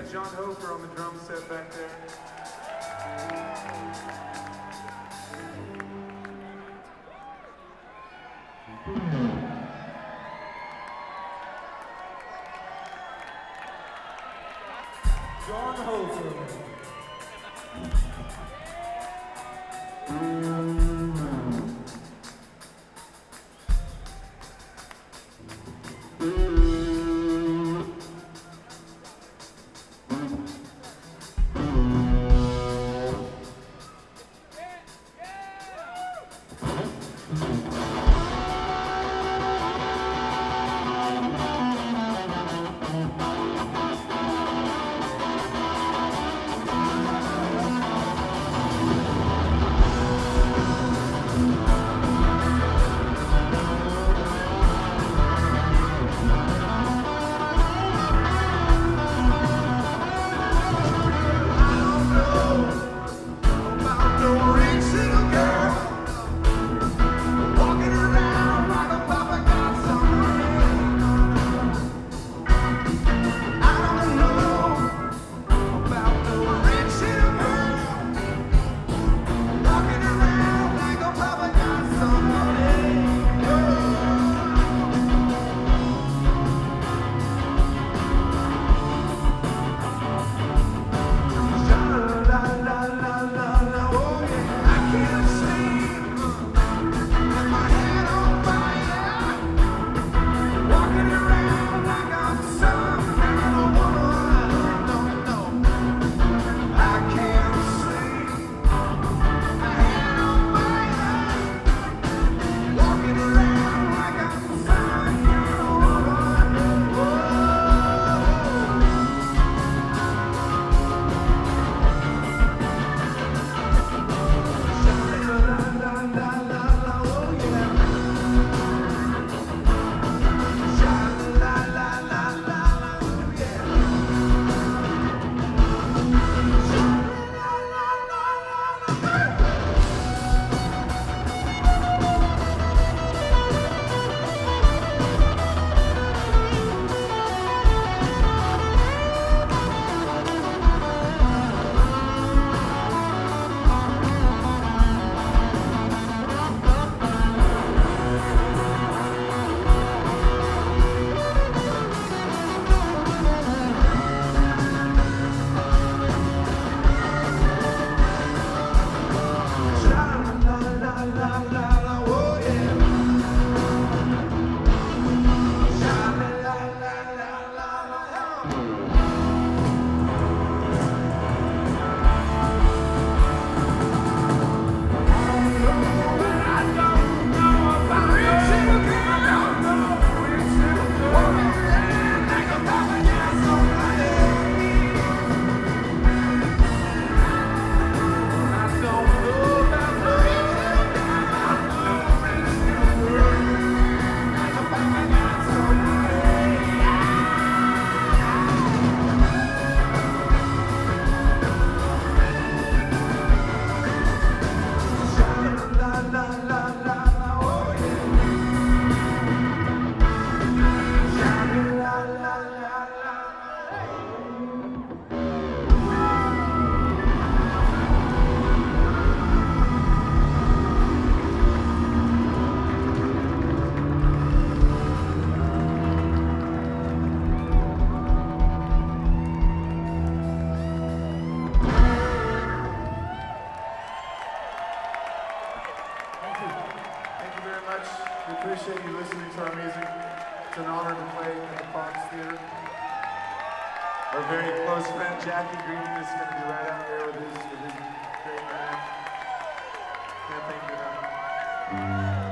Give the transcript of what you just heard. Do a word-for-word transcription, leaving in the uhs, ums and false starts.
got John Hofer on the drum set back there. John Hofer. We appreciate you listening to our music. It's an honor to play at the Fox Theater. Our very close friend Jackie Green is going to be right out there with his, with his great band. Can't thank you enough.